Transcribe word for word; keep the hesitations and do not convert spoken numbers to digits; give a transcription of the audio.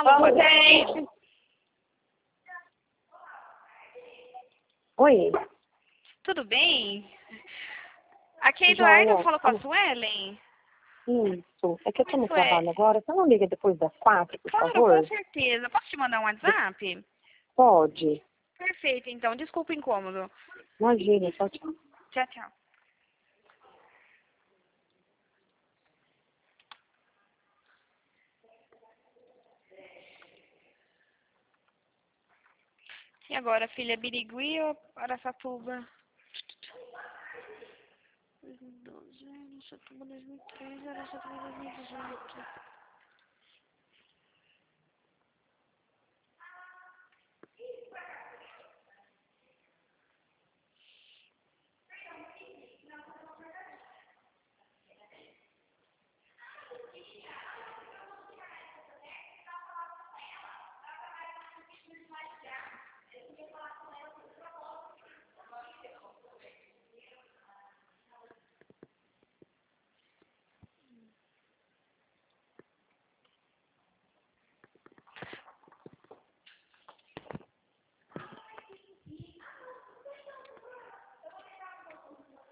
Vamos, gente. Oi. Tudo bem? Aqui é a Eduarda, fala com a Suelen. Isso. É que eu tô no Isso é. trabalho agora. Você não liga depois das quatro, por Claro, favor? com certeza. Posso te mandar um WhatsApp? Pode. Perfeito, então. Desculpa o incômodo. Imagina, só te... Tchau, tchau. E agora, filha, Birigui ou Araçatuba? dois mil e doze, Araçatuba dois mil e treze, Araçatuba dois mil e dezoito.